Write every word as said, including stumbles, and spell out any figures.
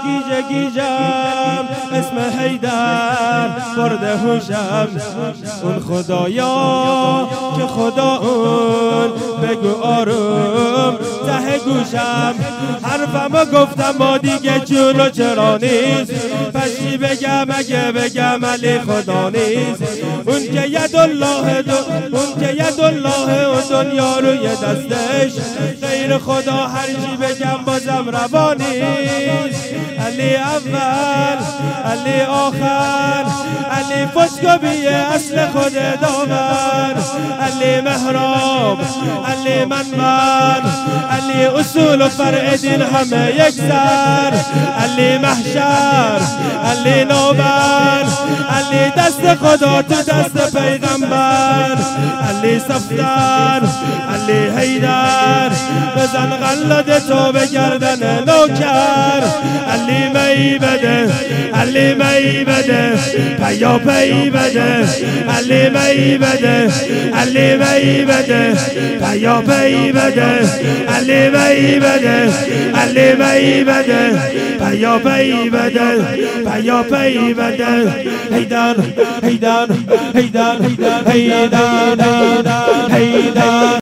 گیجه گیجم اسم حیدر برده هوشم. اون خدایا که خدا اون بگو آروم ته گوشم. حرفمو گفتم ما دیگه جون و چرا نیست، پس چی بگم اگه بگم علی خدا نیست. اون که ید الله دو اون که ید الله اون دنیا روی دستش، غیر خدا هر چی بگم بازم روا نیست. علی اول علی آخر علی فسکوبی اصل خود داور، علی محراب علی منبر علی اصول و فرع دین همه یک سر، علی محشر علی نوبر علی دست خدا تو دست پیغمبر، علی صفدر علی حیدر بزن قلد تو به گردن نوکر، علی می بده علی می بده پیا پی بده، علی می بده علی می بده پیا پی بده، علی می بده علی می بده پیا پی بده پیا پی بده. حیدر حیدر حیدر حیدر حیدر حیدر